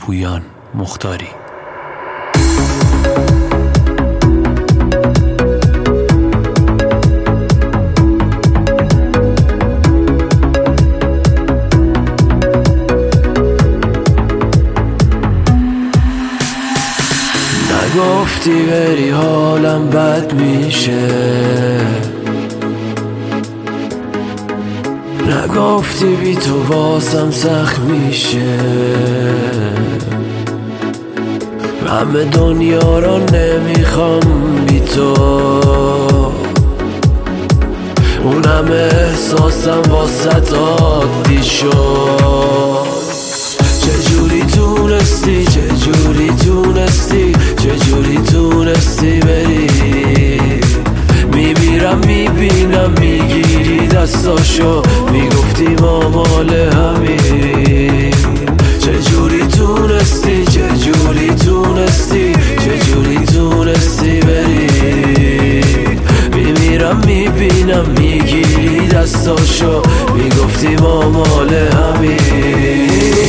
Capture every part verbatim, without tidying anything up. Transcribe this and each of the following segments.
پویان مختاری. نگفتی بری حالم بد میشه، نگفتی بی تو واسم سخت میشه. همه دنیا رو نمیخوام بی تو، اون همه احساسم واسط عادی شد. چجوری تونستی، چجوری تونستی، چجوری تونستی بری؟ میمیرم میبینم میگیری دستاشو، میگفتی ما مال همین. چجوری تونستی، چجوری تونستی، چجوری تونستی بری؟ میمیرم میبینم میگیری دستاشو، میگفتی ما مال همین.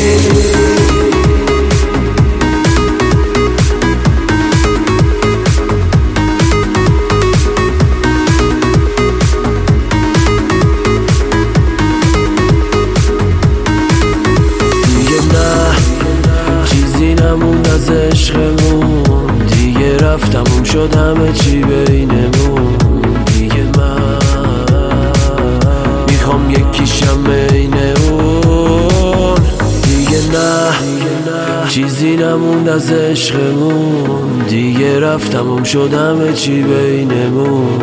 نموند از عشقمون، دیگه رفتم شد همه چی بینمون. دیگه من میخوام یکیشم بین اون. دیگه نه چیزی نموند از عشقمون، دیگه رفتم شد همه چی بینمون.